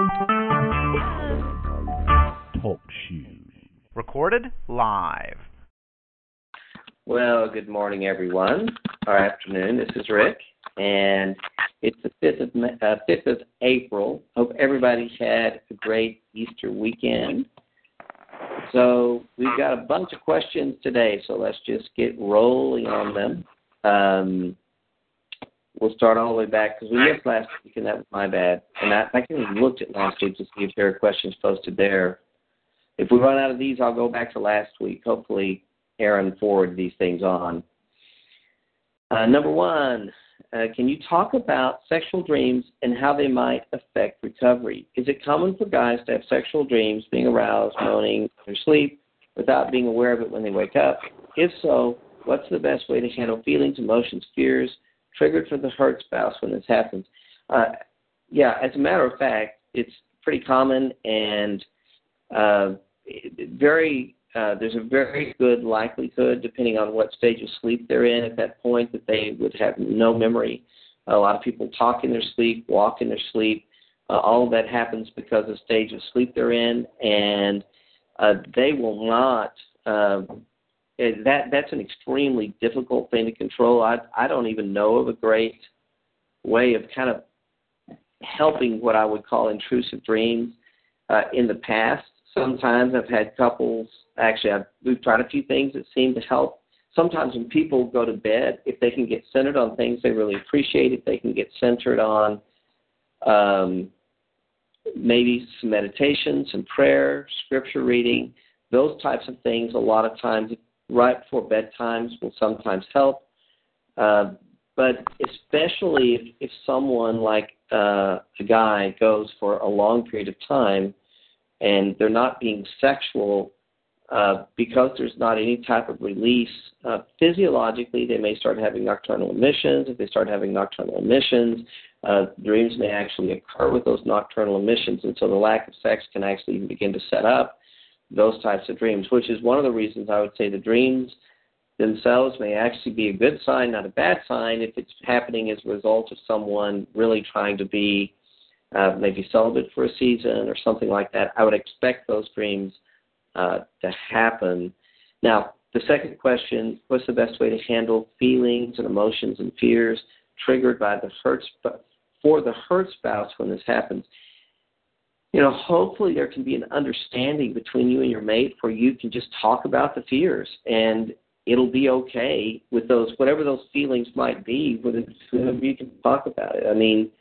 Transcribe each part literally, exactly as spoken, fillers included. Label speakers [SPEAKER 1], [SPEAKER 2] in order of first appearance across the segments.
[SPEAKER 1] Talk shoes. Recorded live.
[SPEAKER 2] Well, good morning, everyone, or afternoon. This is Rick, and it's the fifth of, uh, fifth of April. Hope everybody had a great Easter weekend. So we've got a bunch of questions today, so let's just get rolling on them. Um, we'll start all the way back, because we missed last week, and that was my bad. And I, I kind of looked at last week to see if there are questions posted there. If we run out of these, I'll go back to last week. Hopefully Aaron forwarded these things on. Uh, number one, uh, can you talk about sexual dreams and how they might affect recovery? Is it common for guys to have sexual dreams, being aroused, moaning in their sleep, without being aware of it when they wake up? If so, what's the best way to handle feelings, emotions, fears triggered for the hurt spouse when this happens? Uh, yeah, as a matter of fact, it's pretty common, and uh, very uh, there's a very good likelihood, depending on what stage of sleep they're in at that point, that they would have no memory. A lot of people talk in their sleep, walk in their sleep. Uh, all of that happens because of the stage of sleep they're in, and uh, they will not. Uh, that that's an extremely difficult thing to control. I I don't even know of a great way of kind of helping what I would call intrusive dreams uh, in the past. Sometimes I've had couples, actually I've, we've tried a few things that seem to help. Sometimes when people go to bed, if they can get centered on things they really appreciate, if they can get centered on um, maybe some meditation, some prayer, scripture reading, those types of things, a lot of times right before bedtimes will sometimes help. Uh, but especially if, if someone like uh, a guy goes for a long period of time and they're not being sexual, uh, because there's not any type of release, uh, physiologically they may start having nocturnal emissions. If they start having nocturnal emissions, uh, dreams may actually occur with those nocturnal emissions, and so the lack of sex can actually even begin to set up those types of dreams, which is one of the reasons I would say the dreams themselves may actually be a good sign, not a bad sign, if it's happening as a result of someone really trying to be Uh, maybe celibate for a season or something like that. I would expect those dreams uh, to happen. Now, the second question, what's the best way to handle feelings and emotions and fears triggered by the hurt sp- for the hurt spouse when this happens? You know, hopefully there can be an understanding between you and your mate where you can just talk about the fears, and it'll be okay with those, whatever those feelings might be, whether you can talk about it. I mean,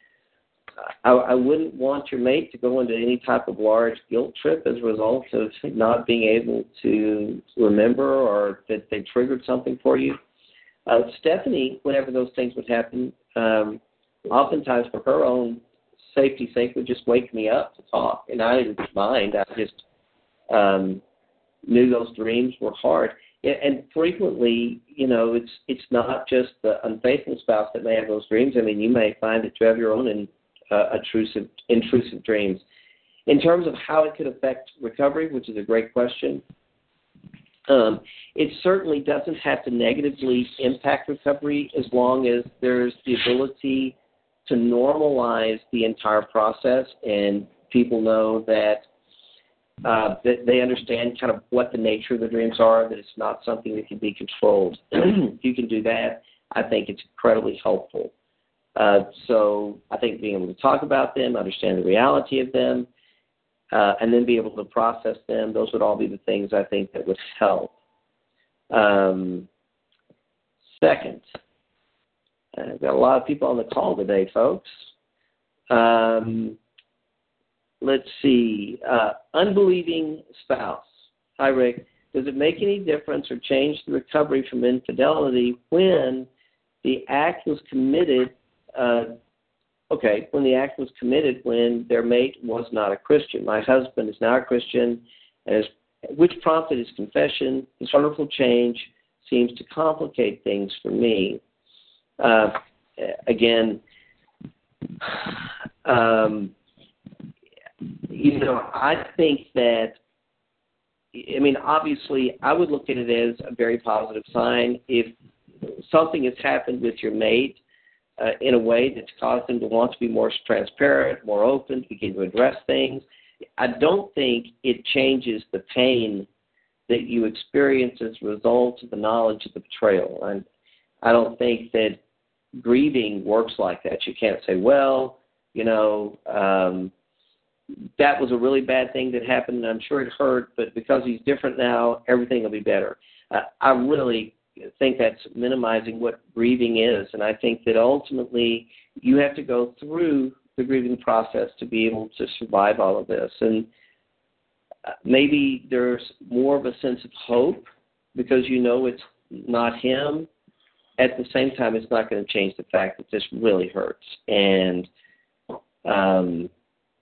[SPEAKER 2] I, I wouldn't want your mate to go into any type of large guilt trip as a result of not being able to remember or that they triggered something for you. Uh, Stephanie, whenever those things would happen, um, oftentimes for her own safety's sake, would just wake me up to talk, and I didn't mind. I just um, knew those dreams were hard. And frequently, you know, it's it's not just the unfaithful spouse that may have those dreams. I mean, you may find that you have your own in, uh, intrusive, intrusive dreams. In terms of how it could affect recovery, which is a great question, um, it certainly doesn't have to negatively impact recovery as long as there's the ability to normalize the entire process and people know that Uh, that they understand kind of what the nature of the dreams are, that it's not something that can be controlled. If you can do that, I think it's incredibly helpful. Uh, so I think being able to talk about them, understand the reality of them, uh, and then be able to process them, those would all be the things I think that would help. Um, second, I've got a lot of people on the call today, folks. Um, Let's see. Uh, unbelieving spouse. Hi, Rick. Does it make any difference or change the recovery from infidelity when the act was committed? Uh, okay, when the act was committed when their mate was not a Christian. My husband is now a Christian, and is, which prompted his confession. This wonderful change seems to complicate things for me. Uh, again, um, You know, I think that, I mean, obviously, I would look at it as a very positive sign. If something has happened with your mate uh, in a way that's caused him to want to be more transparent, more open, begin to address things. I don't think it changes the pain that you experience as a result of the knowledge of the betrayal. And I don't think that grieving works like that. You can't say, well, you know, um, that was a really bad thing that happened, and I'm sure it hurt, but because he's different now, everything will be better. Uh, I really think that's minimizing what grieving is, and I think that ultimately you have to go through the grieving process to be able to survive all of this. And maybe there's more of a sense of hope because you know it's not him. At the same time, it's not going to change the fact that this really hurts. And um,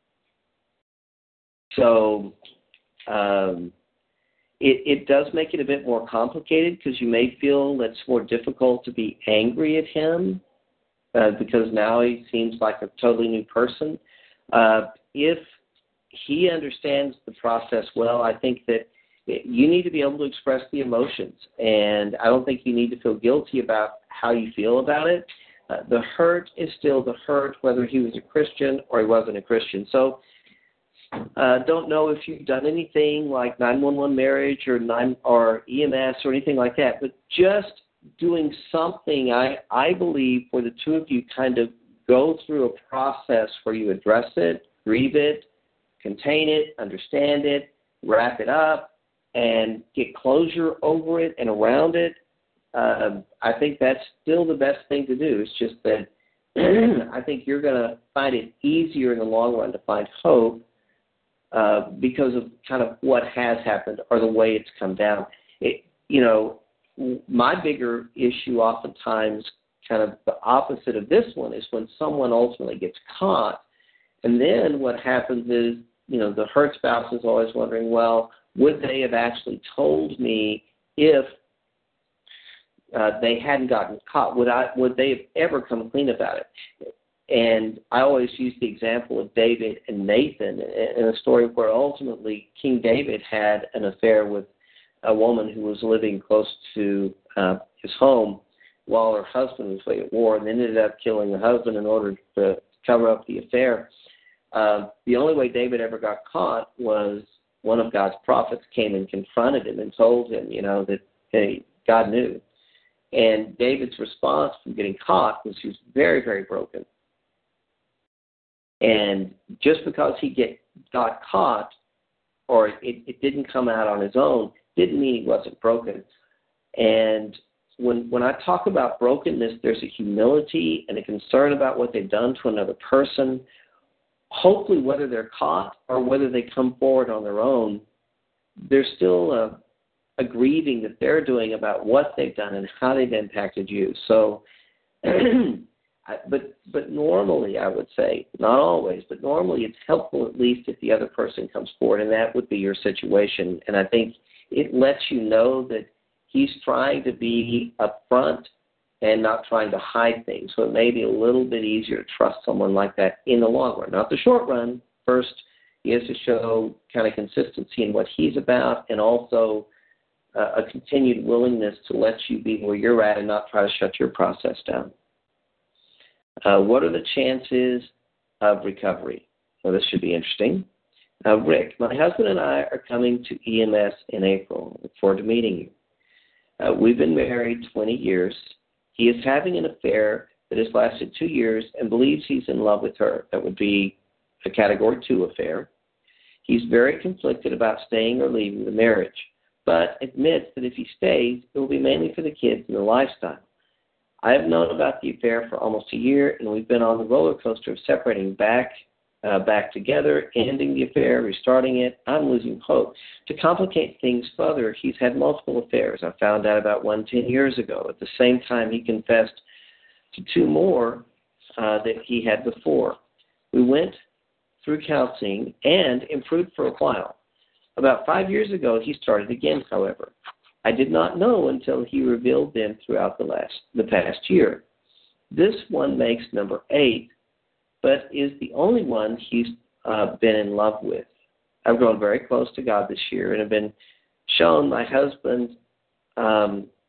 [SPEAKER 2] so um, it, it does make it a bit more complicated because you may feel that it's more difficult to be angry at him uh, because now he seems like a totally new person. Uh, if he understands the process well, I think that you need to be able to express the emotions, and I don't think you need to feel guilty about how you feel about it. Uh, the hurt is still the hurt, whether he was a Christian or he wasn't a Christian. So uh, don't know if you've done anything like nine one one marriage or nine or E M S or anything like that, but just doing something, I, I believe, where the two of you kind of go through a process where you address it, grieve it, contain it, understand it, wrap it up, and get closure over it and around it. Um, I think that's still the best thing to do. It's just that I think you're going to find it easier in the long run to find hope uh, because of kind of what has happened or the way it's come down. It, you know, my bigger issue oftentimes, kind of the opposite of this one, is when someone ultimately gets caught. And then what happens is, you know, the hurt spouse is always wondering, well, would they have actually told me if uh, they hadn't gotten caught? Would I? Would they have ever come clean about it? And I always use the example of David and Nathan in a story where ultimately King David had an affair with a woman who was living close to uh, his home while her husband was away at war, and ended up killing the husband in order to cover up the affair. Uh, the only way David ever got caught was one of God's prophets came and confronted him and told him, you know, that, hey, God knew. And David's response from getting caught was he was very, very broken. And just because he get, got caught or it, it didn't come out on his own didn't mean he wasn't broken. And when when I talk about brokenness, there's a humility and a concern about what they've done to another person. Hopefully, whether they're caught or whether they come forward on their own, there's still a, a grieving that they're doing about what they've done and how they've impacted you. So, but but normally, I would say, not always, but normally it's helpful at least if the other person comes forward, and that would be your situation. And I think it lets you know that he's trying to be upfront and not trying to hide things. So it may be a little bit easier to trust someone like that in the long run. Not the short run. First, he has to show kind of consistency in what he's about and also uh, a continued willingness to let you be where you're at and not try to shut your process down. Uh, what are the chances of recovery? Well, this should be interesting. Uh, Rick, my husband and I are coming to E M S in April. I look forward to meeting you. Uh, we've been married twenty years. He is having an affair that has lasted two years and believes he's in love with her. That would be a Category two affair. He's very conflicted about staying or leaving the marriage, but admits that if he stays, it will be mainly for the kids and the lifestyle. I have known about the affair for almost a year, and we've been on the roller coaster of separating back, uh, back together, ending the affair, restarting it. I'm losing hope. To complicate things further, he's had multiple affairs. I found out about one ten years ago. At the same time, he confessed to two more uh, that he had before. We went through counseling and improved for a while. About five years ago, he started again, however. I did not know until he revealed them throughout the last the past year. This one makes number eight, but is the only one he's uh, been in love with. I've grown very close to God this year and have been shown my husband um,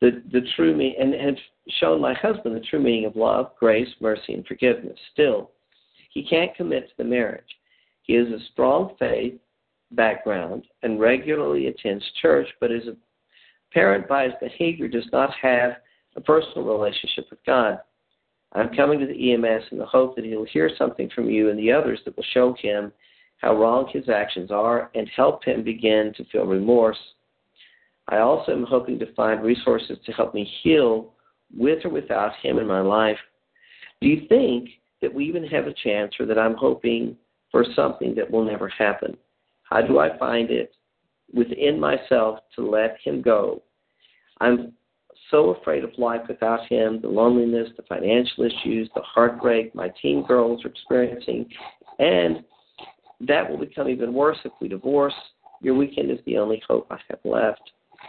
[SPEAKER 2] the, the true meaning, and have shown my husband the true meaning of love, grace, mercy, and forgiveness. Still, he can't commit to the marriage. He has a strong faith background and regularly attends church, but is apparent by his behavior does not have a personal relationship with God. I'm coming to the E M S in the hope that he'll hear something from you and the others that will show him how wrong his actions are and help him begin to feel remorse. I also am hoping to find resources to help me heal with or without him in my life. Do you think that we even have a chance, or that I'm hoping for something that will never happen? How do I find it within myself to let him go? I'm so afraid of life without him, the loneliness, the financial issues, the heartbreak my teen girls are experiencing, and that will become even worse if we divorce. Your weekend is the only hope I have left.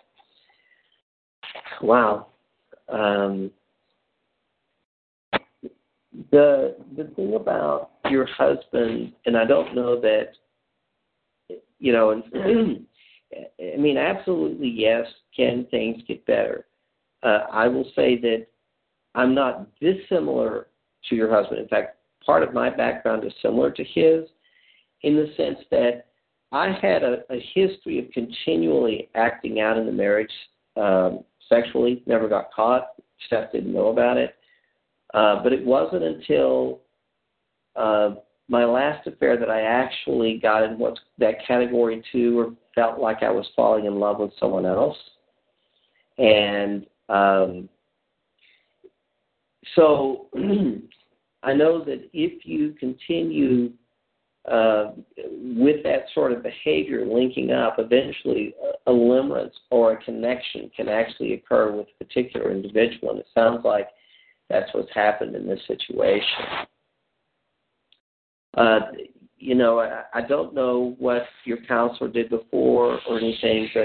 [SPEAKER 2] Wow. Um, the the thing about your husband, and I don't know that, you know, I mean, absolutely yes, can things get better? Uh, I will say that I'm not dissimilar to your husband. In fact, part of my background is similar to his in the sense that I had a, a history of continually acting out in the marriage um, sexually, never got caught, Steph didn't know about it. Uh, but it wasn't until uh, my last affair that I actually got in what's that category two, or felt like I was falling in love with someone else. And um, so I know that if you continue uh, with that sort of behavior linking up, eventually a, a limerence or a connection can actually occur with a particular individual. And it sounds like that's what's happened in this situation. Uh, you know, I, I don't know what your counselor did before or anything, but,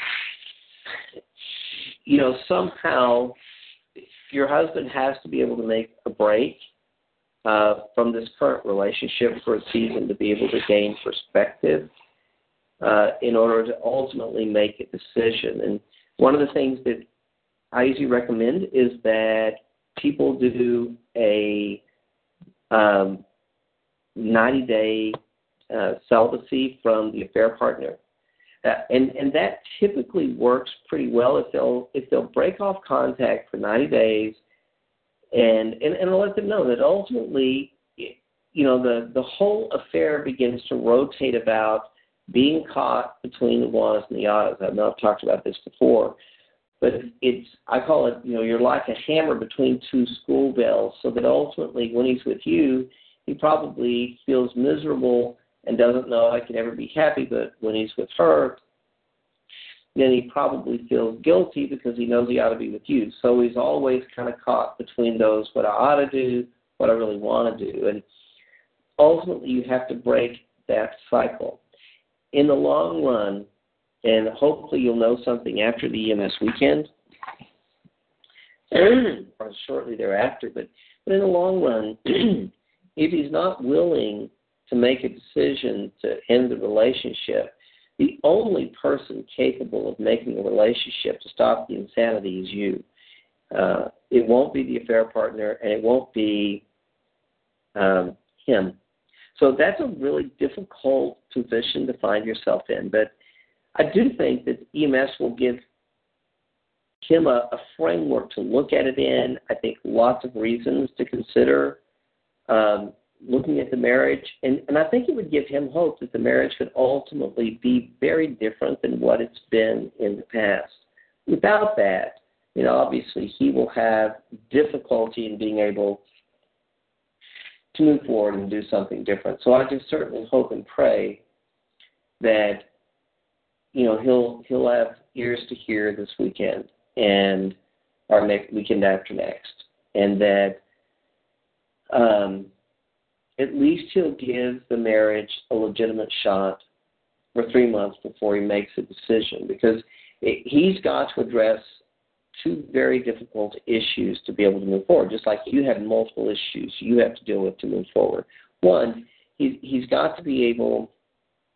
[SPEAKER 2] you know, somehow your husband has to be able to make a break uh, from this current relationship for a season to be able to gain perspective uh, in order to ultimately make a decision. And one of the things that I usually recommend is that people do a um, ninety-day uh, celibacy from the affair partner. Uh, and, and that typically works pretty well if they'll if they'll break off contact for ninety days and, and, and let them know that ultimately, you know, the, the whole affair begins to rotate about being caught between the ones and the others. I know I've talked about this before, but it's, I call it, you know, you're like a hammer between two school bells, so that ultimately when he's with you, he probably feels miserable and doesn't know I can ever be happy, but when he's with her, then he probably feels guilty because he knows he ought to be with you. So he's always kind of caught between those, what I ought to do, what I really want to do. And ultimately you have to break that cycle. In the long run, and hopefully you'll know something after the E M S weekend, or shortly thereafter, but, but in the long run, if he's not willing to make a decision to end the relationship, the only person capable of making a relationship to stop the insanity is you. Uh, it won't be the affair partner, and it won't be um, him. So that's a really difficult position to find yourself in. But I do think that E M S will give him a, a framework to look at it in. I think lots of reasons to consider um, looking at the marriage. And, and I think it would give him hope that the marriage could ultimately be very different than what it's been in the past. Without that, you know, obviously he will have difficulty in being able to move forward and do something different. So I just certainly hope and pray that, you know, he'll he'll have ears to hear this weekend and our next weekend after next, and that um, at least he'll give the marriage a legitimate shot for three months before he makes a decision, because it, he's got to address two very difficult issues to be able to move forward, just like you have multiple issues you have to deal with to move forward. One, he, he's got to be able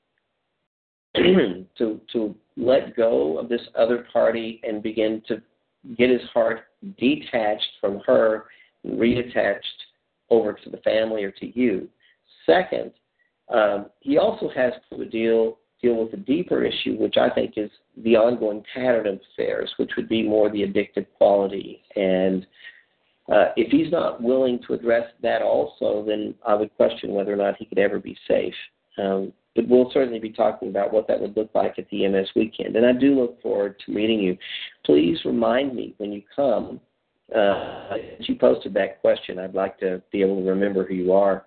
[SPEAKER 2] to to let go of this other party and begin to get his heart detached from her and reattached over to the family or to you. Second, um, he also has to deal deal with a deeper issue, which I think is the ongoing pattern of affairs, which would be more the addictive quality. And uh, if he's not willing to address that also, then I would question whether or not he could ever be safe. Um, but we'll certainly be talking about what that would look like at the E M S weekend. And I do look forward to meeting you. Please remind me when you come. Uh, since you posted that question, I'd like to be able to remember who you are.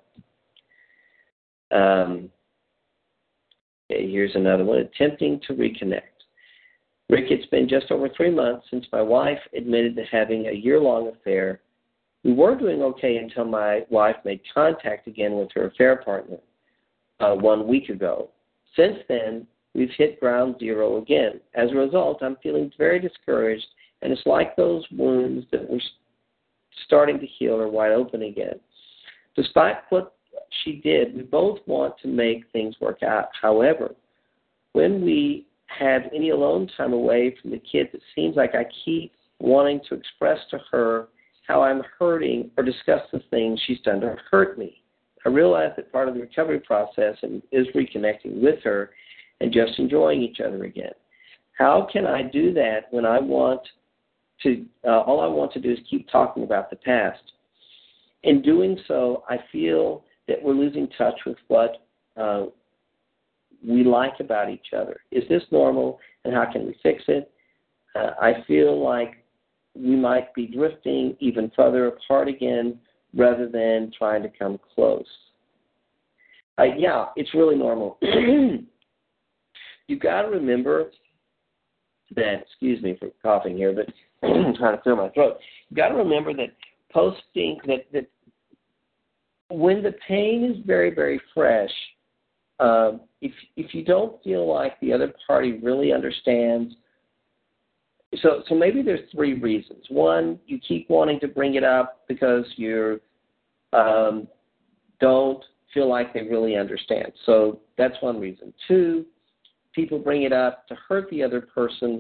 [SPEAKER 2] Um, okay, here's another one. Attempting to reconnect. Rick, it's been just over three months since my wife admitted to having a year-long affair. We were doing okay until my wife made contact again with her affair partner uh, one week ago. Since then, we've hit ground zero again. As a result, I'm feeling very discouraged, and it's like those wounds that were starting to heal are wide open again. Despite what she did, we both want to make things work out. However, when we have any alone time away from the kids, it seems like I keep wanting to express to her how I'm hurting or discuss the things she's done to hurt me. I realize that part of the recovery process is reconnecting with her and just enjoying each other again. How can I do that when I want to, uh, all I want to do is keep talking about the past? In doing so, I feel that we're losing touch with what uh, we like about each other. Is this normal, and how can we fix it? Uh, I feel like we might be drifting even further apart again rather than trying to come close. Uh, yeah, it's really normal. You've got to remember that, excuse me for coughing here, but I'm trying to clear my throat. You've got to remember that posting, that, that when the pain is very, very fresh, uh, if if you don't feel like the other party really understands, so so maybe there's three reasons. One, you keep wanting to bring it up because you um, don't feel like they really understand. So that's one reason. Two, people bring it up to hurt the other person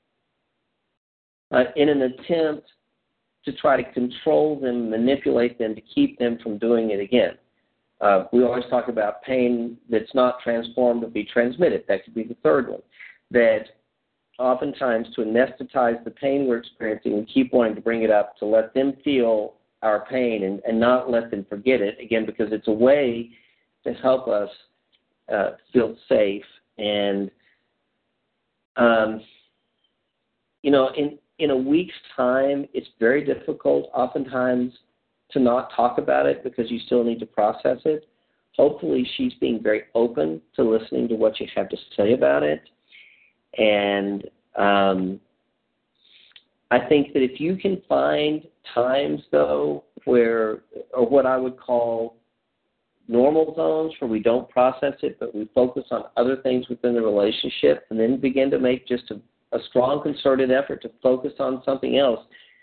[SPEAKER 2] uh, in an attempt to try to control them, manipulate them, to keep them from doing it again. Uh, we always talk about pain that's not transformed but be transmitted. That could be the third one. That oftentimes to anesthetize the pain we're experiencing, we keep wanting to bring it up to let them feel our pain and, and not let them forget it, again, because it's a way to help us uh, feel safe. And, um, you know, in, in a week's time, it's very difficult oftentimes to not talk about it because you still need to process it. Hopefully she's being very open to listening to what you have to say about it. And um, I think that if you can find times, though, where, or what I would call normal zones where we don't process it, but we focus on other things within the relationship and then begin to make just a, a strong concerted effort to focus on something else.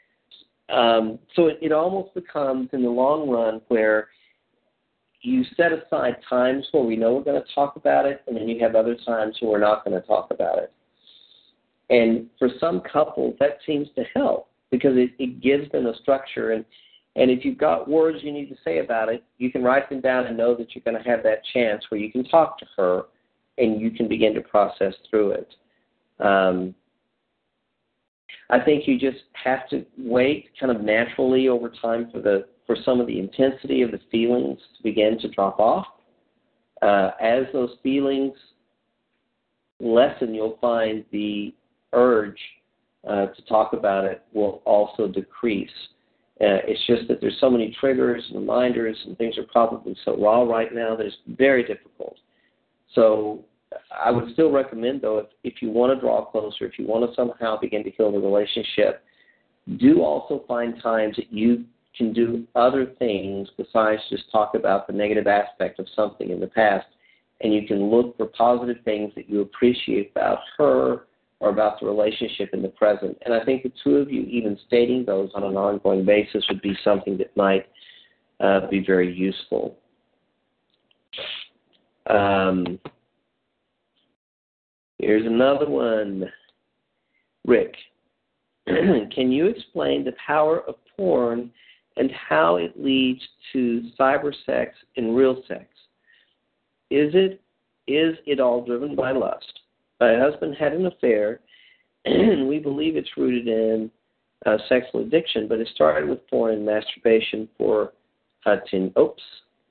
[SPEAKER 2] Um, so it, it almost becomes, in the long run, where you set aside times where we know we're going to talk about it, and then you have other times where we're not going to talk about it. And for some couples, that seems to help because it, it gives them a structure. And, and if you've got words you need to say about it, you can write them down and know that you're going to have that chance where you can talk to her and you can begin to process through it. Um, I think you just have to wait kind of naturally over time for the for some of the intensity of the feelings to begin to drop off. Uh, as those feelings lessen, you'll find the urge uh, to talk about it will also decrease. Uh, it's just that there's so many triggers and reminders and things are probably so raw right now that it's very difficult. So I would still recommend, though, if, if you want to draw closer, if you want to somehow begin to heal the relationship, do also find times that you can do other things besides just talk about the negative aspect of something in the past, and you can look for positive things that you appreciate about her or about the relationship in the present. And I think the two of you even stating those on an ongoing basis would be something that might uh, be very useful. Um, here's another one. Rick, can you explain the power of porn and how it leads to cyber sex and real sex? Is it is it all driven by lust? My husband had an affair, and we believe it's rooted in uh, sexual addiction, but it started with porn and masturbation for uh, ten. Oops.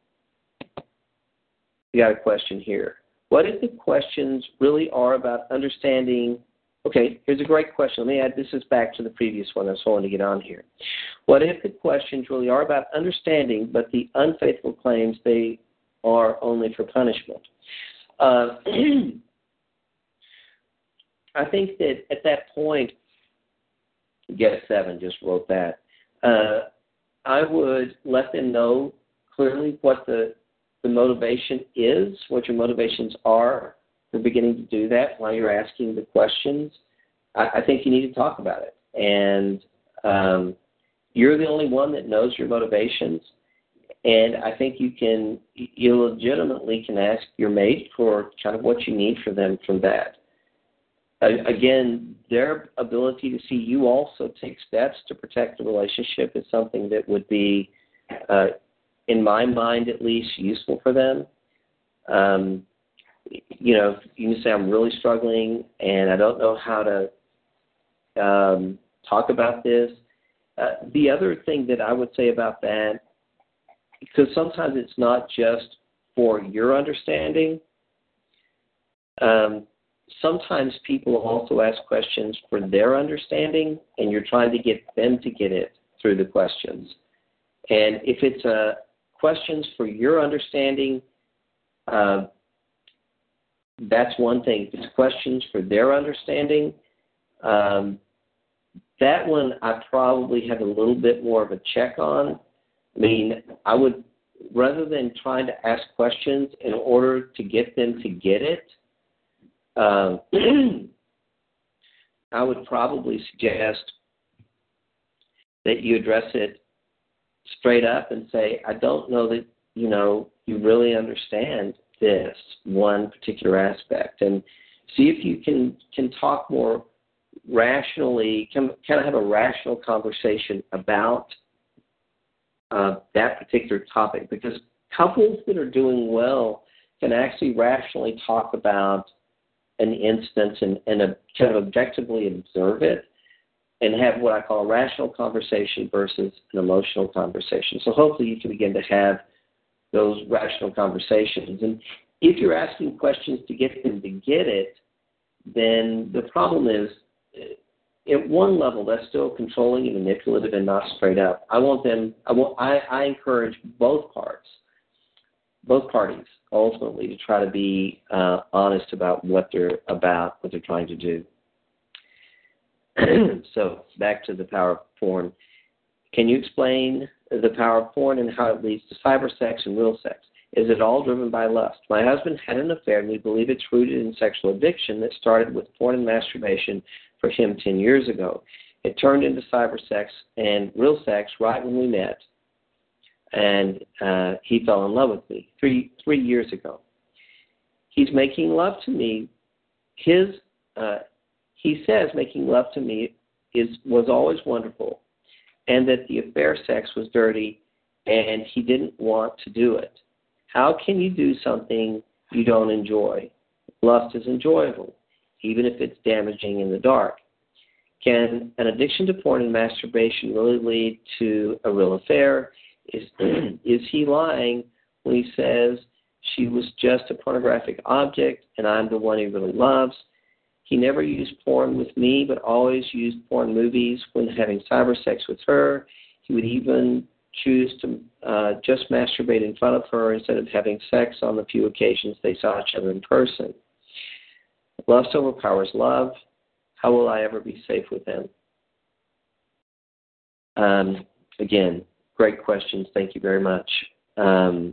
[SPEAKER 2] We got a question here. What if the questions really are about understanding? Okay, here's a great question. Let me add, this is back to the previous one. I just wanted to get on here. What if the questions really are about understanding, but the unfaithful claims they are only for punishment? Uh, I think that at that point, Get Seven just wrote that, uh, I would let them know clearly what the, the motivation is, what your motivations are for beginning to do that while you're asking the questions. I, I think you need to talk about it. And um, you're the only one that knows your motivations. And I think you can, you legitimately can ask your mate for kind of what you need for them from that. Uh, again, their ability to see you also take steps to protect the relationship is something that would be, uh, in my mind at least, useful for them. Um, you know, you can say, I'm really struggling and I don't know how to um, talk about this. Uh, the other thing that I would say about that, because sometimes it's not just for your understanding. Um, sometimes people also ask questions for their understanding, and you're trying to get them to get it through the questions. And if it's uh, questions for your understanding, uh, that's one thing. If it's questions for their understanding, um, that one I probably have a little bit more of a check on. I mean, I would, rather than trying to ask questions in order to get them to get it, uh, I would probably suggest that you address it straight up and say, I don't know that, you know, you really understand this one particular aspect. And see if you can, can talk more rationally, can kind of have a rational conversation about Uh, that particular topic, because couples that are doing well can actually rationally talk about an instance and, and a, kind of objectively observe it and have what I call a rational conversation versus an emotional conversation. So hopefully you can begin to have those rational conversations. And if you're asking questions to get them to get it, then the problem is, at one level, that's still controlling and manipulative and not straight up. I want them. I want. I, I encourage both parts, both parties, ultimately, to try to be uh, honest about what they're about, what they're trying to do. So, back to the power of porn. Can you explain the power of porn and how it leads to cyber sex and real sex? Is it all driven by lust? My husband had an affair, and we believe it's rooted in sexual addiction that started with porn and masturbation for him ten years ago. It turned into cyber sex and real sex right when we met, and uh, he fell in love with me three three years ago. He's making love to me. His uh, he says making love to me is was always wonderful, and that the affair sex was dirty, and he didn't want to do it. How can you do something you don't enjoy? Lust is enjoyable, even if it's damaging in the dark. Can an addiction to porn and masturbation really lead to a real affair? Is, is he lying when he says she was just a pornographic object and I'm the one he really loves? He never used porn with me, but always used porn movies when having cyber sex with her. He would even choose to uh, just masturbate in front of her instead of having sex on the few occasions they saw each other in person. Lust overpowers love. How will I ever be safe with him? Um, again, great questions. Thank you very much. Um,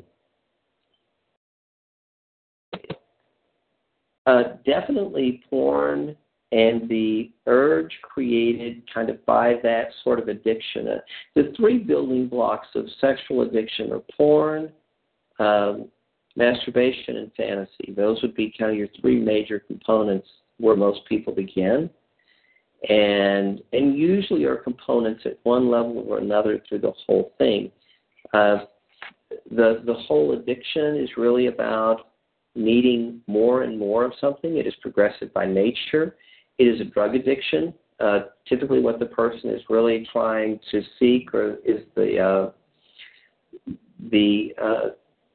[SPEAKER 2] uh, definitely porn and the urge created kind of by that sort of addiction. Uh, the three building blocks of sexual addiction are porn, um, masturbation, and fantasy. Those would be kind of your three major components where most people begin. and and usually are components at one level or another through the whole thing. Uh, the the whole addiction is really about needing more and more of something. It is progressive by nature. It is a drug addiction. Uh, typically, what the person is really trying to seek or is the uh, the uh,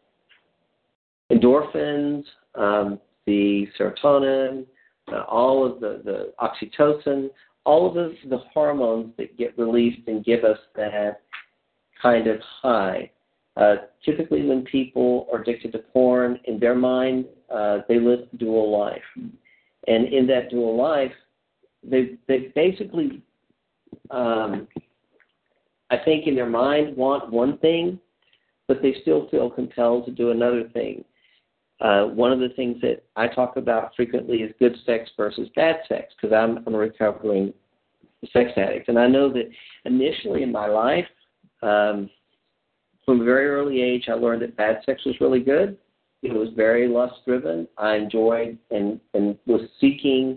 [SPEAKER 2] endorphins, um, the serotonin, uh, all of the, the oxytocin, all of the, the hormones that get released and give us that kind of high. Uh, typically, when people are addicted to porn, in their mind, uh, they live a dual life. And in that dual life, they, they basically, um, I think in their mind, want one thing, but they still feel compelled to do another thing. Uh, one of the things that I talk about frequently is good sex versus bad sex, because I'm, I'm a recovering sex addict. And I know that initially in my life, um, from a very early age, I learned that bad sex was really good. It was very lust-driven. I enjoyed and, and was seeking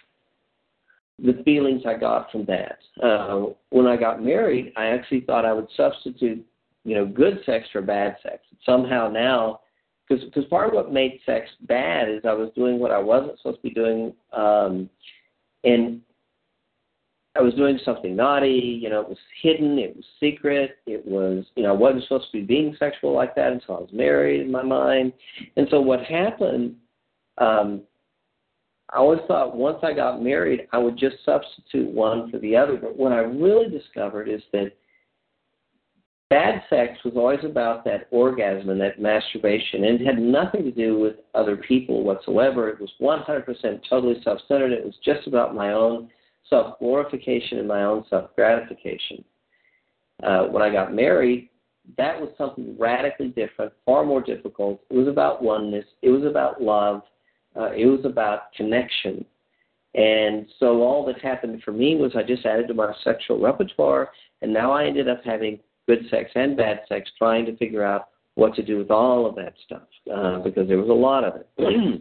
[SPEAKER 2] the feelings I got from that. Uh, when I got married, I actually thought I would substitute, you know, good sex for bad sex. Somehow now, because because part of what made sex bad is I was doing what I wasn't supposed to be doing, um, and I was doing something naughty. You know, it was hidden, it was secret, it was, you know, I wasn't supposed to be being sexual like that until I was married in my mind. And so what happened, um, I always thought once I got married, I would just substitute one for the other. But what I really discovered is that bad sex was always about that orgasm and that masturbation, and it had nothing to do with other people whatsoever. It was one hundred percent totally self-centered. It was just about my own self-glorification and my own self-gratification. Uh, when I got married, that was something radically different, far more difficult. It was about oneness. It was about love. Uh, it was about connection. And so all that happened for me was I just added to my sexual repertoire, and now I ended up having good sex and bad sex, trying to figure out what to do with all of that stuff, uh, because there was a lot of it.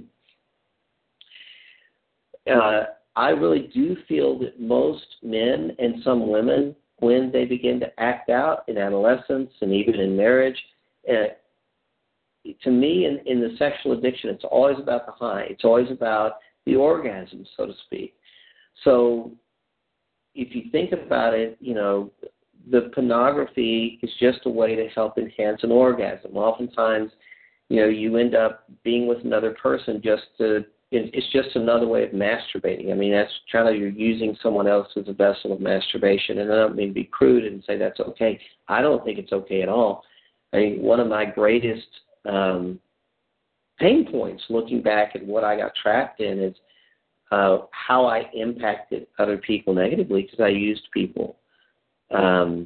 [SPEAKER 2] uh, I really do feel that most men and some women, when they begin to act out in adolescence and even in marriage, uh, to me, in, in the sexual addiction, it's always about the high. It's always about the orgasm, so to speak. So if you think about it, you know, the pornography is just a way to help enhance an orgasm. Oftentimes, you know, you end up being with another person just to, it's just another way of masturbating. I mean, that's kind of, you're using someone else as a vessel of masturbation. And I don't mean to be crude and say that's okay. I don't think it's okay at all. I mean, one of my greatest um, pain points looking back at what I got trapped in is uh, how I impacted other people negatively because I used people. Um,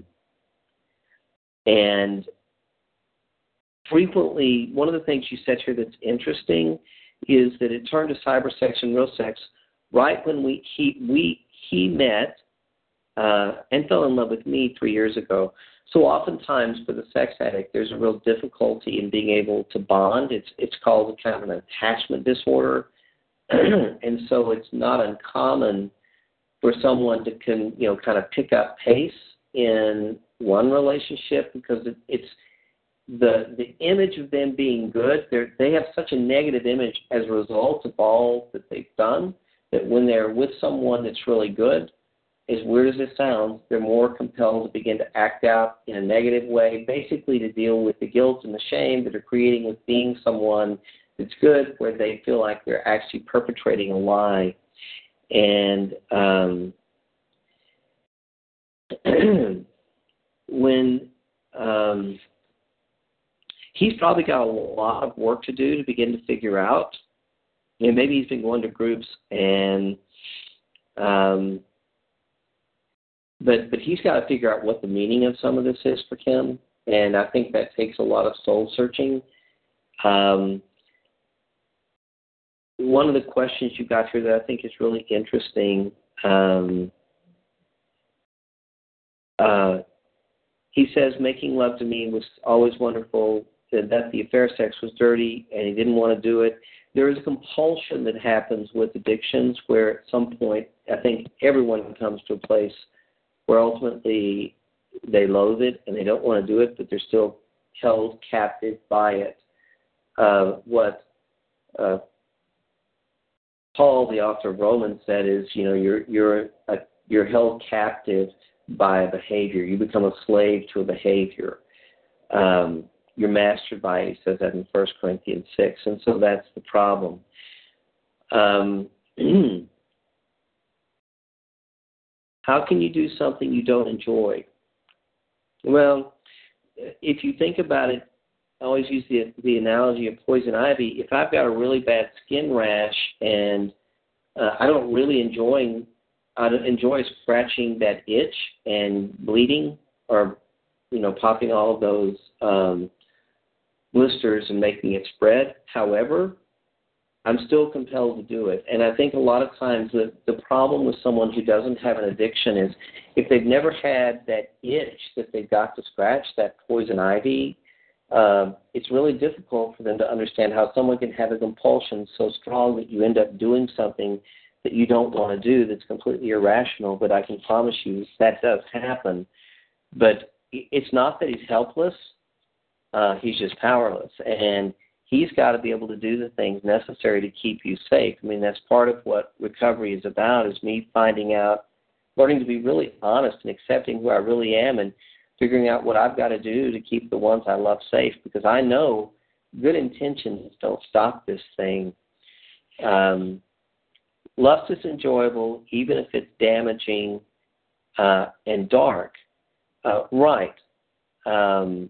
[SPEAKER 2] and frequently, one of the things you said here that's interesting is that it turned to cyber sex and real sex right when we he we he met uh, and fell in love with me three years ago. So oftentimes for the sex addict, there's a real difficulty in being able to bond. It's it's called kind of an attachment disorder, and so it's not uncommon for someone to can you know kind of pick up pace in one relationship because it, it's the the image of them being good. They they have such a negative image as a result of all that they've done that when they're with someone that's really good, as weird as it sounds, they're more compelled to begin to act out in a negative way, basically to deal with the guilt and the shame that are creating with being someone that's good, where they feel like they're actually perpetrating a lie. And um, when um, he's probably got a lot of work to do to begin to figure out, you know, maybe he's been going to groups and um, But but he's got to figure out what the meaning of some of this is for him, and I think that takes a lot of soul searching. Um, one of the questions you got here that I think is really interesting, um, uh, he says, making love to me was always wonderful, that the affair sex was dirty, and he didn't want to do it. there is a compulsion that happens with addictions where at some point, I think everyone comes to a place where ultimately they loathe it and they don't want to do it, but they're still held captive by it. Uh, what uh, Paul, the author of Romans, said is, you know, you're you're a, you're held captive by a behavior. You become a slave to a behavior. Um, you're mastered by it. He says that in First Corinthians six, and so that's the problem. Um, how can you do something you don't enjoy? Well, if you think about it, I always use the the analogy of poison ivy. If I've got a really bad skin rash and uh, I don't really enjoy I don't enjoy scratching that itch and bleeding, or you know, popping all of those um, blisters and making it spread. However, I'm still compelled to do it. And I think a lot of times the, the problem with someone who doesn't have an addiction is if they've never had that itch that they've got to scratch, that poison ivy, uh, it's really difficult for them to understand how someone can have a compulsion so strong that you end up doing something that you don't want to do that's completely irrational. But I can promise you that does happen. But it's not that he's helpless. Uh, he's just powerless. And he's got to be able to do the things necessary to keep you safe. I mean, that's part of what recovery is about, is me finding out, learning to be really honest and accepting who I really am and figuring out what I've got to do to keep the ones I love safe, because I know good intentions don't stop this thing. Um, lust is enjoyable, even if it's damaging uh, and dark. Uh, right. Um,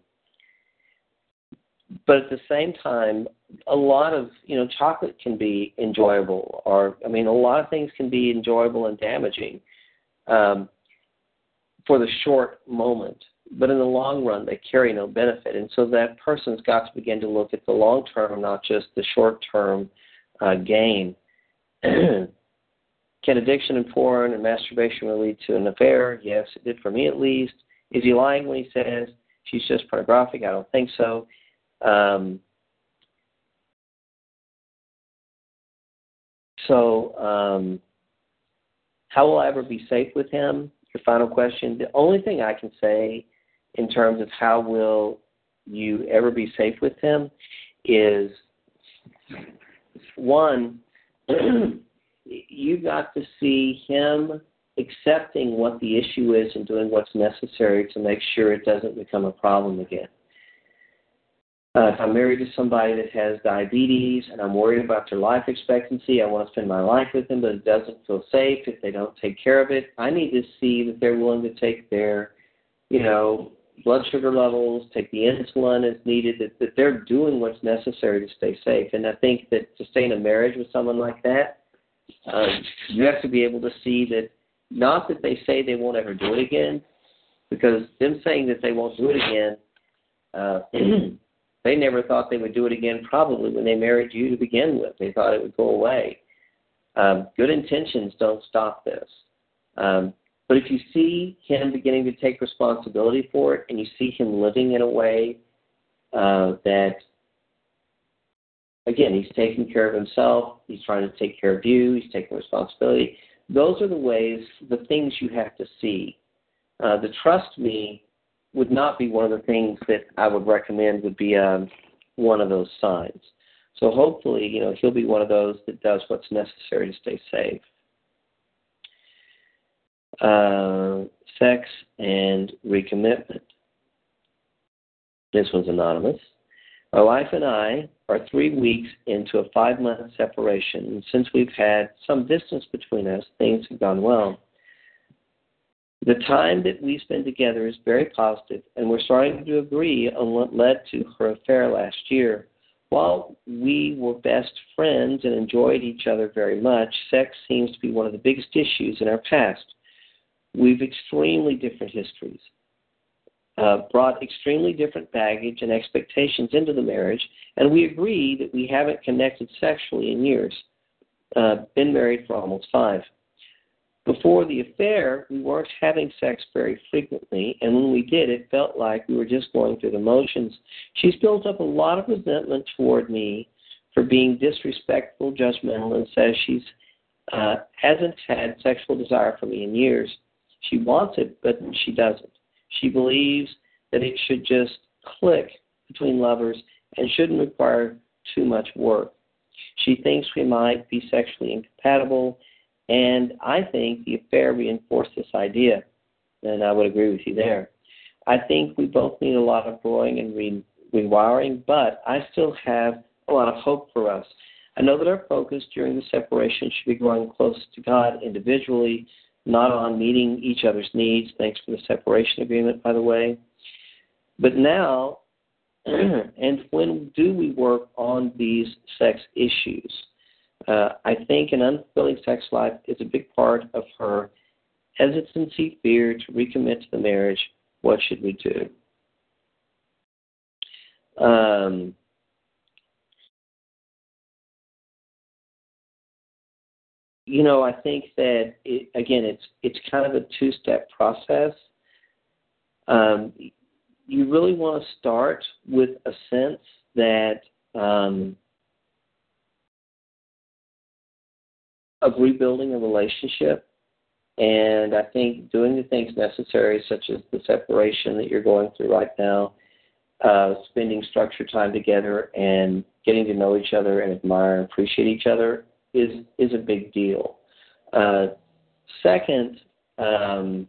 [SPEAKER 2] But at the same time, a lot of, you know, chocolate can be enjoyable, or, I mean, a lot of things can be enjoyable and damaging um, for the short moment. But in the long run, they carry no benefit. And so that person's got to begin to look at the long term, not just the short term uh, gain. Can addiction in porn and masturbation really lead to an affair? Yes, it did for me at least. Is he lying when he says she's just pornographic? I don't think so. Um, so, um, how will I ever be safe with him? Your final question. The only thing I can say in terms of how will you ever be safe with him is, one, you got to see him accepting what the issue is and doing what's necessary to make sure it doesn't become a problem again. Uh, if I'm married to somebody that has diabetes and I'm worried about their life expectancy, I want to spend my life with them, but it doesn't feel safe if they don't take care of it, I need to see that they're willing to take their, you know, blood sugar levels, take the insulin as needed, that, that they're doing what's necessary to stay safe. And I think that to stay in a marriage with someone like that, uh, you have to be able to see that, not that they say they won't ever do it again, because them saying that they won't do it again, uh, they never thought they would do it again probably when they married you to begin with. They thought it would go away. Um, good intentions don't stop this. Um, but if you see him beginning to take responsibility for it, and you see him living in a way uh, that, again, he's taking care of himself, he's trying to take care of you, he's taking responsibility, those are the ways, the things you have to see. Uh, the trust me would not be one of the things that I would recommend would be um, one of those signs. So hopefully, you know, he'll be one of those that does what's necessary to stay safe. Uh, sex and recommitment. This one's anonymous. My wife and I are three weeks into a five-month separation, and since we've had some distance between us, things have gone well. The time that we spend together is very positive, and we're starting to agree on what led to her affair last year. While we were best friends and enjoyed each other very much, sex seems to be one of the biggest issues in our past. We've extremely different histories, uh, brought extremely different baggage and expectations into the marriage, and we agree that we haven't connected sexually in years. Uh, been married for almost five. Before the affair, we weren't having sex very frequently, and when we did, it felt like we were just going through the motions. She's built up a lot of resentment toward me for being disrespectful, judgmental, and says she's uh, hasn't had sexual desire for me in years. She wants it, but she doesn't. She believes that it should just click between lovers and shouldn't require too much work. She thinks we might be sexually incompatible, and I think the affair reinforced this idea, and I would agree with you there. I think we both need a lot of growing and re- rewiring, but I still have a lot of hope for us. I know that our focus during the separation should be growing closer to God individually, not on meeting each other's needs. Thanks for the separation agreement, by the way. But now, and when do we work on these sex issues? Uh, I think an unfulfilling sex life is a big part of her hesitancy, fear to recommit to the marriage. What should we do? Um, you know, I think that, it, again, it's it's kind of a two-step process. Um, you really want to start with a sense that um, of rebuilding a relationship. And I think doing the things necessary, such as the separation that you're going through right now, uh, spending structured time together and getting to know each other and admire and appreciate each other is is a big deal. Uh, second, um,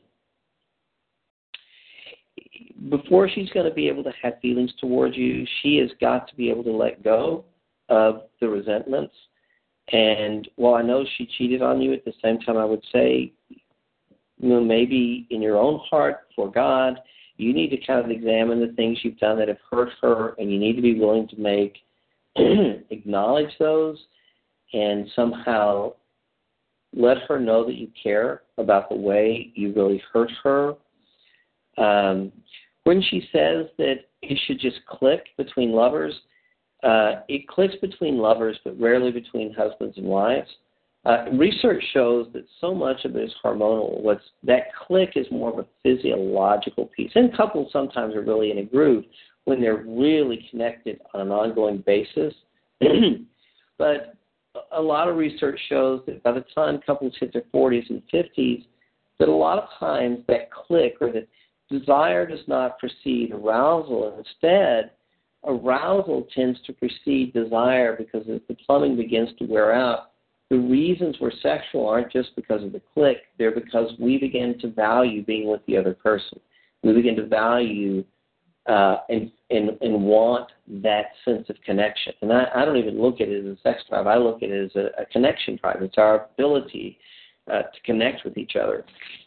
[SPEAKER 2] before she's going to be able to have feelings towards you, she has got to be able to let go of the resentments. And while I know she cheated on you, at the same time I would say, you know, maybe in your own heart, for God, you need to kind of examine the things you've done that have hurt her, and you need to be willing to make, acknowledge those, and somehow let her know that you care about the way you really hurt her. Um, when she says that it should just click between lovers, uh, it clicks between lovers, but rarely between husbands and wives. Uh, research shows that so much of it is hormonal. What's that click is more of a physiological piece. And couples sometimes are really in a groove when they're really connected on an ongoing basis. But a lot of research shows that by the time couples hit their forties and fifties, that a lot of times that click or that desire does not precede arousal. Instead, arousal tends to precede desire, because as the plumbing begins to wear out, the reasons we're sexual aren't just because of the click. They're because we begin to value being with the other person. We begin to value uh, and, and and want that sense of connection. And I, I don't even look at it as a sex drive. I look at it as a, a connection drive. It's our ability uh, to connect with each other.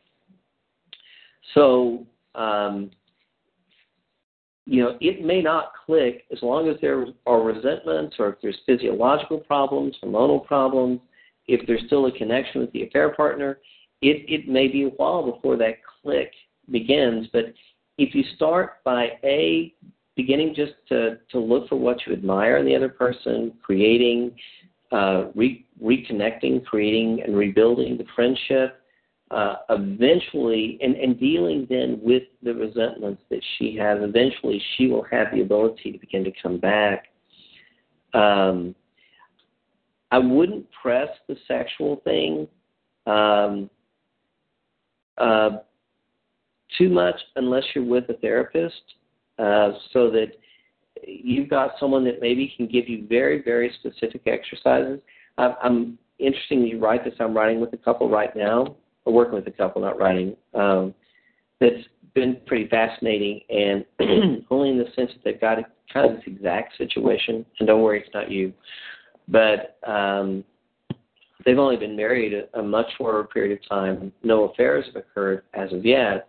[SPEAKER 2] So, um, you know, it may not click as long as there are resentments, or if there's physiological problems, hormonal problems, if there's still a connection with the affair partner. It, it may be a while before that click begins. But if you start by, A, beginning just to, to look for what you admire in the other person, creating, uh, re, reconnecting, creating and rebuilding the friendship, Uh, eventually, and, and dealing then with the resentments that she has, eventually she will have the ability to begin to come back. Um, I wouldn't press the sexual thing um, uh, too much unless you're with a therapist, uh, so that you've got someone that maybe can give you very, very specific exercises. I'm, I'm interestingly, you write this, I'm writing with a couple right now. Working with a couple, not writing, um, that's been pretty fascinating, and only in the sense that they've got a, kind of this exact situation, and don't worry, it's not you, but um, they've only been married a, a much shorter period of time. No affairs have occurred as of yet,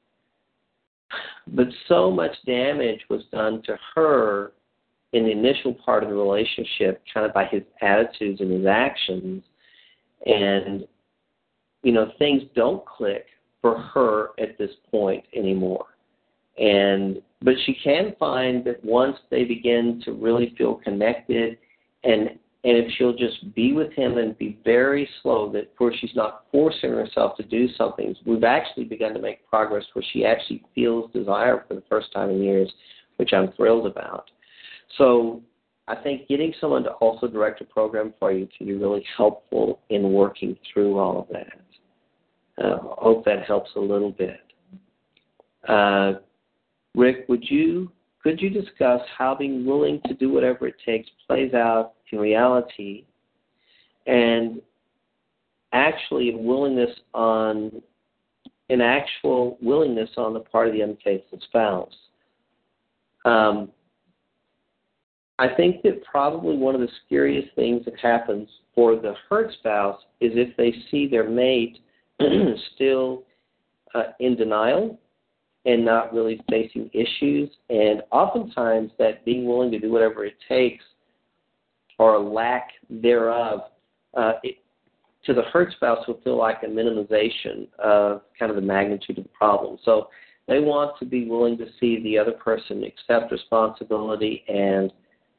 [SPEAKER 2] but so much damage was done to her in the initial part of the relationship, kind of by his attitudes and his actions, and you know, things don't click for her at this point anymore. And but she can find that once they begin to really feel connected, and and if she'll just be with him and be very slow, that where she's not forcing herself to do something, we've actually begun to make progress where she actually feels desire for the first time in years, which I'm thrilled about. So I think getting someone to also direct a program for you can be really helpful in working through all of that. Uh, I hope that helps a little bit. Uh, Rick, would you could you discuss how being willing to do whatever it takes plays out in reality, and actually a willingness on an actual willingness on the part of the unfaithful spouse? Um, I think that probably one of the scariest things that happens for the hurt spouse is if they see their mate still uh, in denial and not really facing issues. And oftentimes that being willing to do whatever it takes or a lack thereof, uh, it, to the hurt spouse will feel like a minimization of kind of the magnitude of the problem. So they want to be willing to see the other person accept responsibility and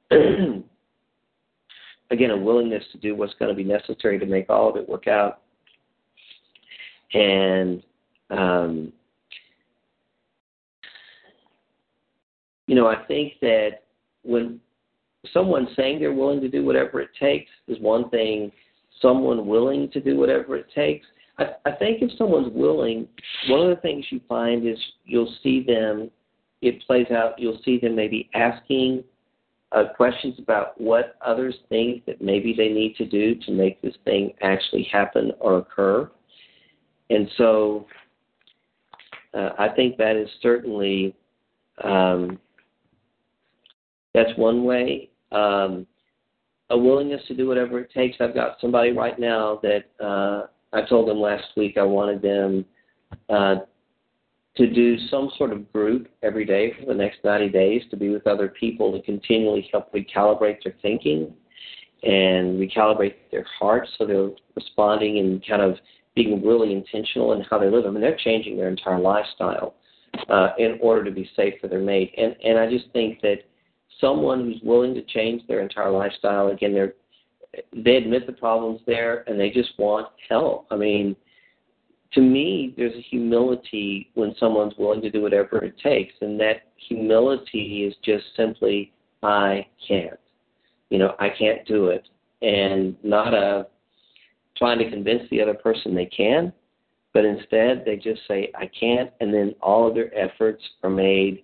[SPEAKER 2] again, a willingness to do what's going to be necessary to make all of it work out. And, um, you know, I think that when someone saying they're willing to do whatever it takes is one thing, someone willing to do whatever it takes. I, I think if someone's willing, one of the things you find is you'll see them, it plays out, you'll see them maybe asking Uh, questions about what others think that maybe they need to do to make this thing actually happen or occur. And so uh, I think that is certainly, um, that's one way. Um, a willingness to do whatever it takes. I've got somebody right now that uh, I told them last week I wanted them uh, to do some sort of group every day for the next ninety days to be with other people to continually help recalibrate their thinking and recalibrate their hearts so they're responding and kind of being really intentional in how they live. I mean, they're changing their entire lifestyle uh, in order to be safe for their mate. And and I just think that someone who's willing to change their entire lifestyle, again, they're, they admit the problem's there and they just want help. I mean, to me, there's a humility when someone's willing to do whatever it takes, and that humility is just simply, I can't. You know, I can't do it, and not a trying to convince the other person they can, but instead they just say, I can't, and then all of their efforts are made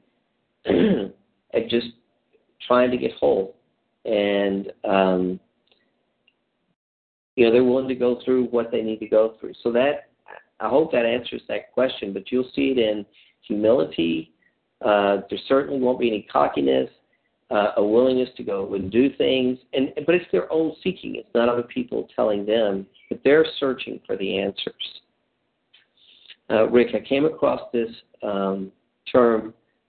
[SPEAKER 2] at just trying to get whole. And, um, you know, they're willing to go through what they need to go through. So that, I hope that answers that question, but you'll see it in humility. Uh, there certainly won't be any cockiness, uh, a willingness to go and do things, and but it's their own seeking. It's not other people telling them, but they're searching for the answers. Uh, Rick, I came across this um, term,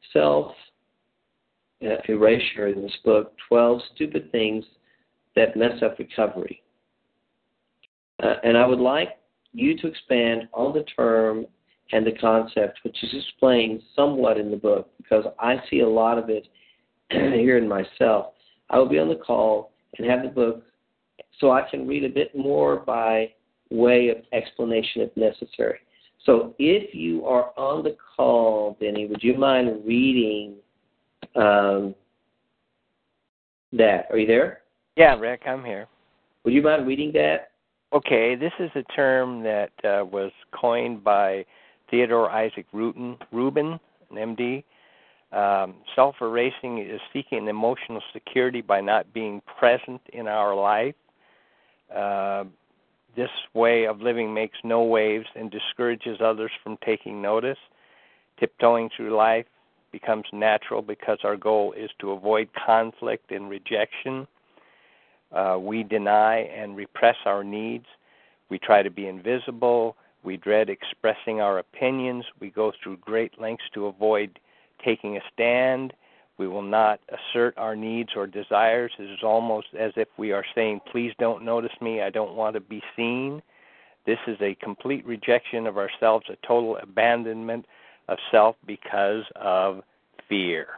[SPEAKER 2] self-erasure, in this book, twelve Stupid Things That Mess Up Recovery. Uh, and I would like you to expand on the term and the concept, which is explained somewhat in the book, because I see a lot of it here in myself. I will be on the call and have the book so I can read a bit more by way of explanation if necessary. So if you are on the call, Denny, would you mind reading um, that? Are you there?
[SPEAKER 3] Yeah, Rick, I'm here.
[SPEAKER 2] Would you mind reading that?
[SPEAKER 3] Okay, this is a term that uh, was coined by Theodore Isaac Rubin, Rubin an M D. Um, self-erasing is seeking emotional security by not being present in our life. Uh, this way of living makes no waves and discourages others from taking notice. Tiptoeing through life becomes natural because our goal is to avoid conflict and rejection. Uh, we deny and repress our needs. We try to be invisible. We dread expressing our opinions. We go through great lengths to avoid taking a stand. We will not assert our needs or desires. It is almost as if we are saying, please don't notice me. I don't want to be seen. This is a complete rejection of ourselves, a total abandonment of self because of fear.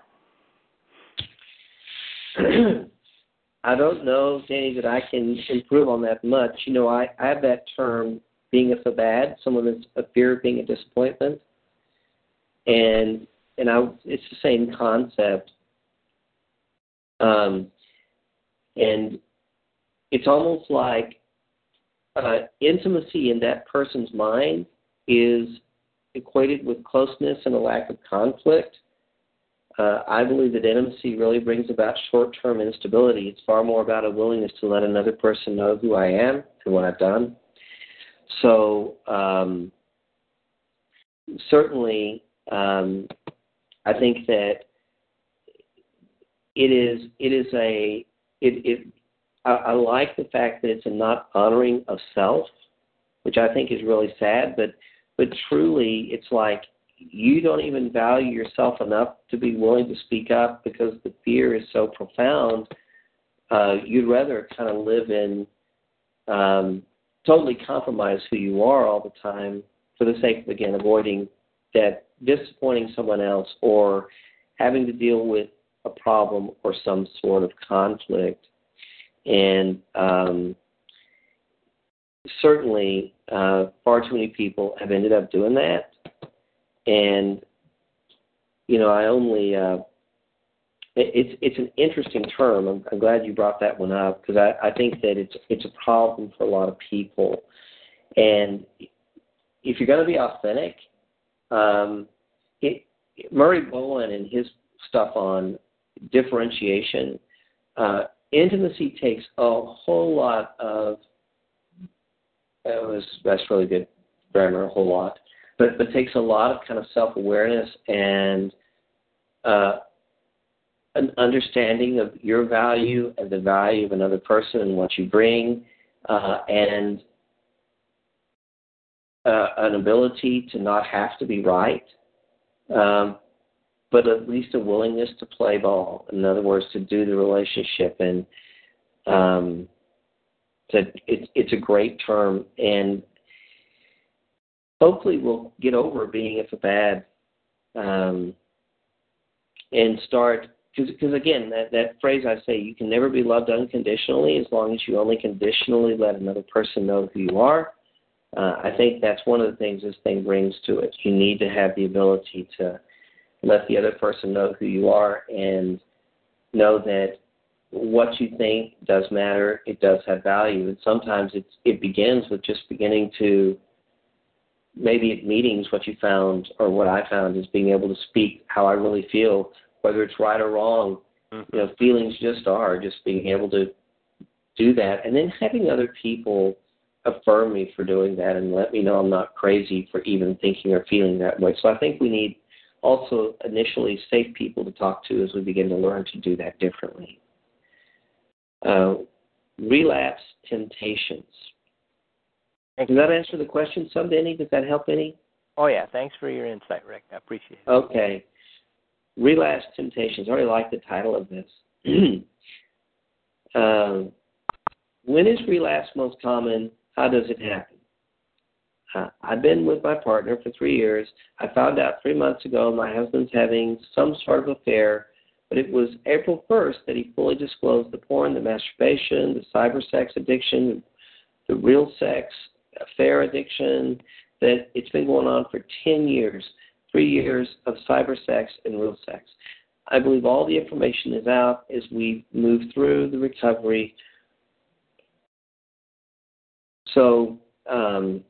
[SPEAKER 2] I don't know, Danny, that I can improve on that much. You know, I, I have that term, being a fabad, someone that's a fear of being a disappointment. And and I, it's the same concept. Um, And it's almost like uh, intimacy in that person's mind is equated with closeness and a lack of conflict. Uh, I believe that intimacy really brings about short-term instability. It's far more about a willingness to let another person know who I am and what I've done. So um, certainly, um, I think that it is it is a it. it I, I like the fact that it's a not honoring of self, which I think is really sad. But but truly, it's like you don't even value yourself enough to be willing to speak up because the fear is so profound. Uh, you'd rather kind of live in um, totally compromise who you are all the time for the sake of, again, avoiding that disappointing someone else or having to deal with a problem or some sort of conflict. And um, certainly uh, far too many people have ended up doing that. And, you know, I only, uh, it, it's it's an interesting term. I'm, I'm glad you brought that one up because I, I think that it's it's a problem for a lot of people. And if you're going to be authentic, um, it, Murray Boland and his stuff on differentiation, uh, intimacy takes a whole lot of, that was, that's really good grammar, a whole lot. But it takes a lot of kind of self-awareness and uh, an understanding of your value and the value of another person and what you bring, uh, and uh, an ability to not have to be right, um, but at least a willingness to play ball. In other words, to do the relationship. And um, to, it, it's a great term. And hopefully we'll get over being if a bad um, and start, because again, that, that phrase I say, you can never be loved unconditionally as long as you only conditionally let another person know who you are. Uh, I think that's one of the things this thing brings to it. You need to have the ability to let the other person know who you are and know that what you think does matter, it does have value. And sometimes it's, it begins with just beginning to, maybe at meetings, what you found or what I found is being able to speak how I really feel, whether it's right or wrong. Mm-hmm. You know, feelings just are, just being able to do that. And then having other people affirm me for doing that and let me know I'm not crazy for even thinking or feeling that way. So I think we need also initially safe people to talk to as we begin to learn to do that differently. Uh, relapse temptations. Does that answer the question some, Denny? Does that help any?
[SPEAKER 3] Oh, yeah. Thanks for your insight, Rick. I appreciate it.
[SPEAKER 2] Okay. Relapse temptations. I already like the title of this. um, when is relapse most common? How does it happen? Uh, I've been with my partner for three years. I found out three months ago my husband's having some sort of affair, but it was April first that he fully disclosed the porn, the masturbation, the cyber sex addiction, the real sex affair addiction, that it's been going on for ten years, three years of cyber sex and real sex. I believe all the information is out as we move through the recovery. So, um,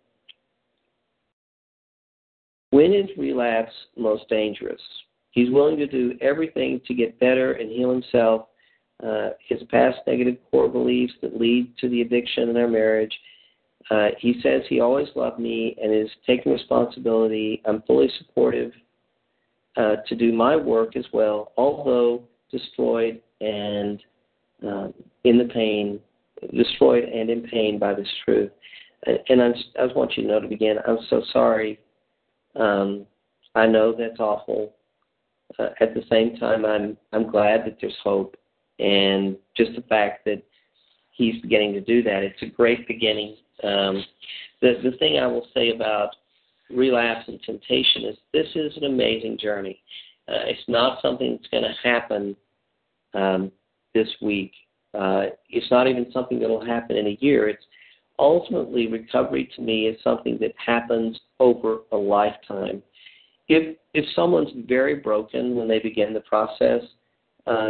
[SPEAKER 2] when is relapse most dangerous? He's willing to do everything to get better and heal himself. Uh, his past negative core beliefs that lead to the addiction in our marriage. Uh, he says he always loved me and is taking responsibility. I'm fully supportive uh, to do my work as well, although destroyed and um, in the pain, destroyed and in pain by this truth. And I'm, I just want you to know to begin, I'm so sorry. Um, I know that's awful. Uh, at the same time, I'm I'm glad that there's hope. And just the fact that he's beginning to do that, it's a great beginning. Um, the, the thing I will say about relapse and temptation is this is an amazing journey. Uh, it's not something that's going to happen um, this week. Uh, it's not even something that will happen in a year. It's ultimately, recovery to me is something that happens over a lifetime. If if someone's very broken when they begin the process, uh,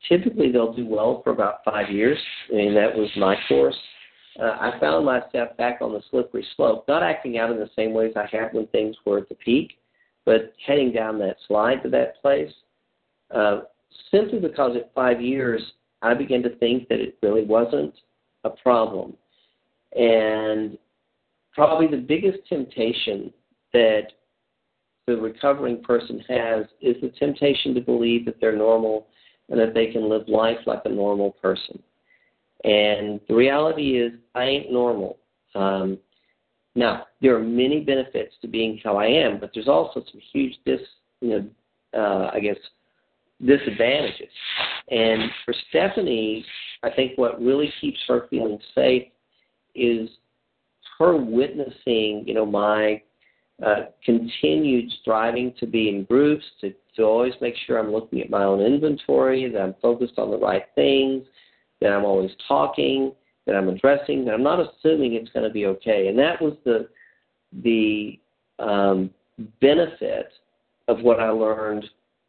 [SPEAKER 2] typically they'll do well for about five years. I mean, that was my course. Uh, I found myself back on the slippery slope, not acting out in the same ways I had when things were at the peak, but heading down that slide to that place, uh, simply because at five years, I began to think that it really wasn't a problem. And probably the biggest temptation that the recovering person has is the temptation to believe that they're normal and that they can live life like a normal person. And the reality is, I ain't normal. Um, now, there are many benefits to being how I am, but there's also some huge, dis, you know, uh, I guess, disadvantages. And for Stephanie, I think what really keeps her feeling safe is her witnessing, you know, my uh, continued striving to be in groups, to, to always make sure I'm looking at my own inventory, that I'm focused on the right things, that I'm always talking, that I'm addressing, that I'm not assuming it's going to be okay. And that was the the um, benefit of what I learned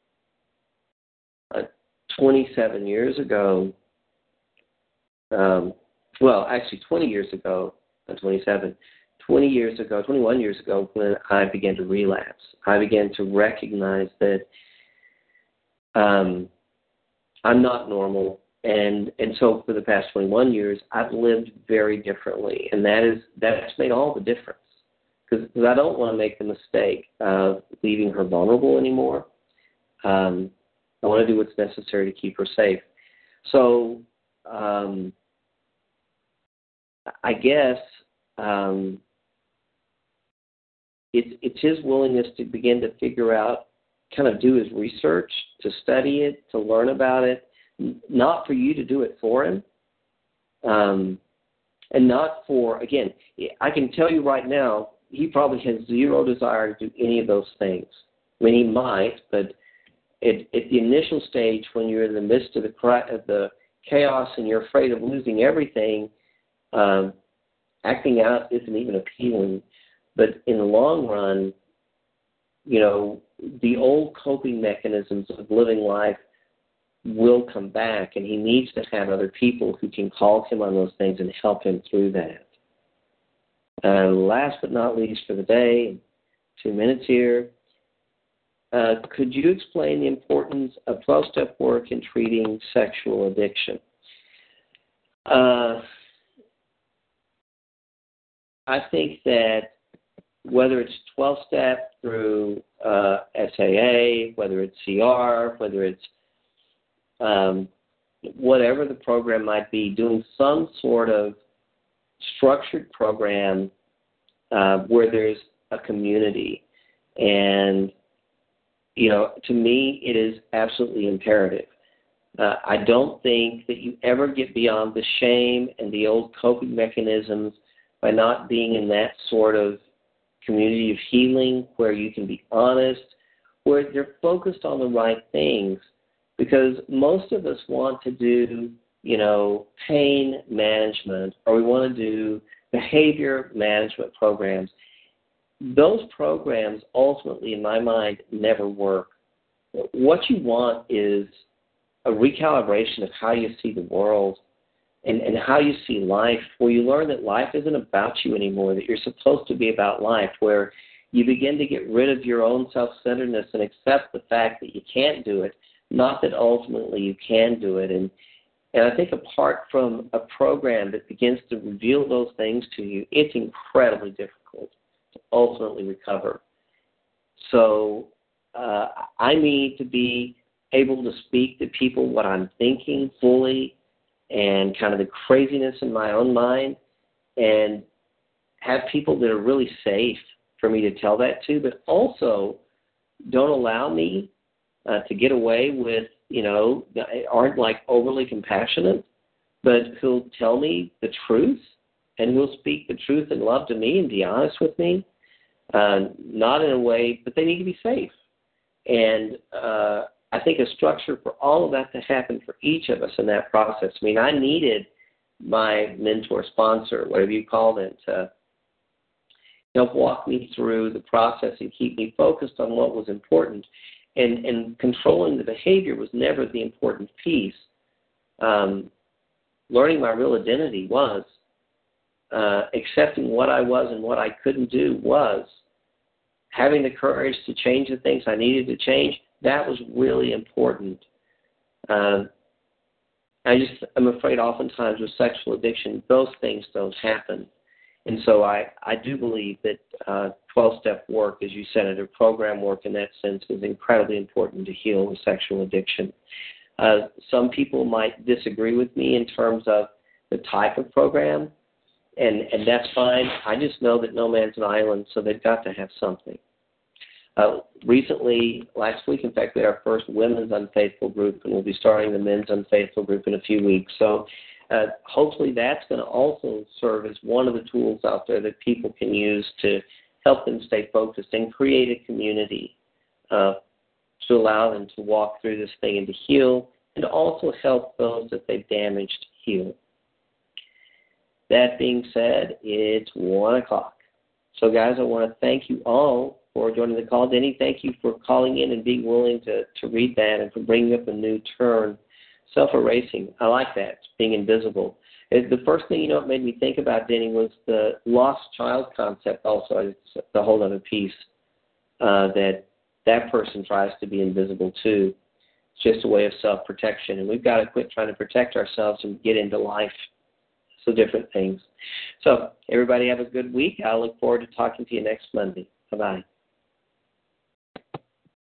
[SPEAKER 2] uh, twenty-seven years ago. Um, well, actually twenty years ago, not twenty-seven, twenty years ago, twenty-one years ago, when I began to relapse. I began to recognize that um, I'm not normal. And and so for the past twenty-one years, I've lived very differently, and that is that's made all the difference. Because I don't want to make the mistake of leaving her vulnerable anymore. Um, I want to do what's necessary to keep her safe. So um, I guess um, it's it's his willingness to begin to figure out, kind of do his research, to study it, to learn about it. Not for you to do it for him, um, and not for, again, I can tell you right now, he probably has zero desire to do any of those things. I mean, he might, but at, at the initial stage, when you're in the midst of the, of the chaos and you're afraid of losing everything, um, acting out isn't even appealing. But in the long run, you know, the old coping mechanisms of living life will come back, and he needs to have other people who can call him on those things and help him through that. Uh, last but not least for the day, two minutes here, uh, could you explain the importance of twelve-step work in treating sexual addiction? Uh, I think that whether it's twelve-step through uh, S A A, whether it's C R, whether it's Um, whatever the program might be, doing some sort of structured program uh, where there's a community. And, you know, to me, it is absolutely imperative. Uh, I don't think that you ever get beyond the shame and the old coping mechanisms by not being in that sort of community of healing where you can be honest, where they're focused on the right things. Because most of us want to do, you know, pain management, or we want to do behavior management programs. Those programs ultimately, in my mind, never work. What you want is a recalibration of how you see the world and, and how you see life, where you learn that life isn't about you anymore, that you're supposed to be about life, where you begin to get rid of your own self-centeredness and accept the fact that you can't do it. Not that ultimately you can do it. And and I think apart from a program that begins to reveal those things to you, it's incredibly difficult to ultimately recover. So uh, I need to be able to speak to people what I'm thinking fully and kind of the craziness in my own mind, and have people that are really safe for me to tell that to, but also don't allow me Uh, to get away with, you know, aren't like overly compassionate, but who'll tell me the truth, and who'll speak the truth in love to me and be honest with me, uh, not in a way, but they need to be safe. And uh, I think a structure for all of that to happen for each of us in that process. I mean, I needed my mentor, sponsor, whatever you call it, to help walk me through the process and keep me focused on what was important. And, and controlling the behavior was never the important piece. Um, learning my real identity was. Uh, accepting what I was and what I couldn't do was. Having the courage to change the things I needed to change, that was really important. Um, I just, I'm afraid oftentimes with sexual addiction, those things don't happen. And so I, I do believe that uh, twelve-step work, as you said, or program work in that sense, is incredibly important to heal with sexual addiction. Uh, some people might disagree with me in terms of the type of program, and, and that's fine. I just know that no man's an island, so they've got to have something. Uh, recently, last week, in fact, we had our first women's unfaithful group, and we'll be starting the men's unfaithful group in a few weeks. So uh, hopefully that's going to also serve as one of the tools out there that people can use to help them stay focused and create a community uh, to allow them to walk through this thing and to heal, and to also help those that they've damaged heal. That being said, it's one o'clock. So, guys, I want to thank you all for joining the call. Denny, thank you for calling in and being willing to, to read that and for bringing up a new term, self-erasing. I like that, being invisible. The first thing, you know, it made me think about, Denny, was the lost child concept also. It's the whole other piece uh, that that person tries to be invisible too. It's just a way of self-protection, and we've got to quit trying to protect ourselves and get into life. So different things. So everybody have a good week. I look forward to talking to you next Monday. Bye-bye.